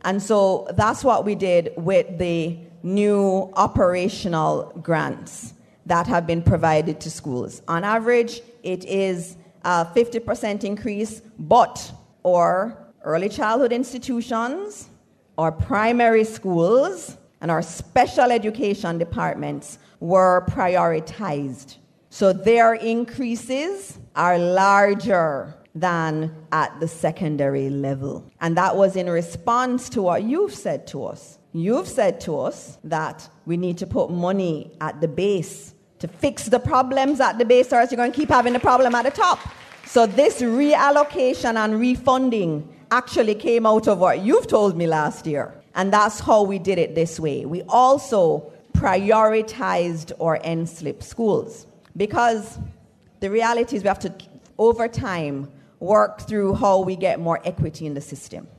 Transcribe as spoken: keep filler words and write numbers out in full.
And so that's what we did with the new operational grants that have been provided to schools. On average, it is a fifty percent increase, but our early childhood institutions, our primary schools, and our special education departments were prioritized. So their increases are larger than at the secondary level. And that was in response to what you've said to us. You've said to us that we need to put money at the base to fix the problems at the base, or else you're going to keep having the problem at the top. So this reallocation and refunding actually came out of what you've told me last year. And that's how we did it this way. We also prioritized our N S L I P schools, because the reality is we have to, over time, work through how we get more equity in the system.